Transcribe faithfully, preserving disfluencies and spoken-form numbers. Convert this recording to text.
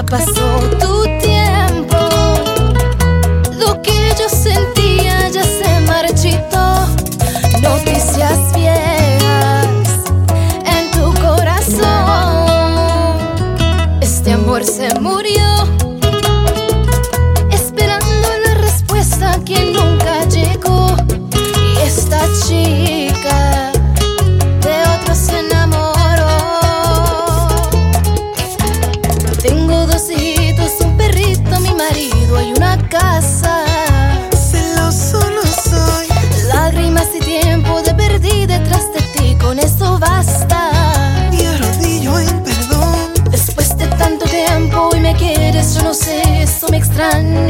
pasó tu tiempo. Lo que yo sentía ya se marchitó. Noticias viejas en tu corazón. Este amor se murió, esperando la respuesta que nunca llegó. Y esta chica de otro se enamoró. Tengo dos hijitos, un perrito, mi marido y una casa. Celoso no soy. Lágrimas y tiempo de perdí detrás de ti, con eso basta. Me arrodillo en perdón. Después de tanto tiempo y me quieres, yo no sé, eso me extraña.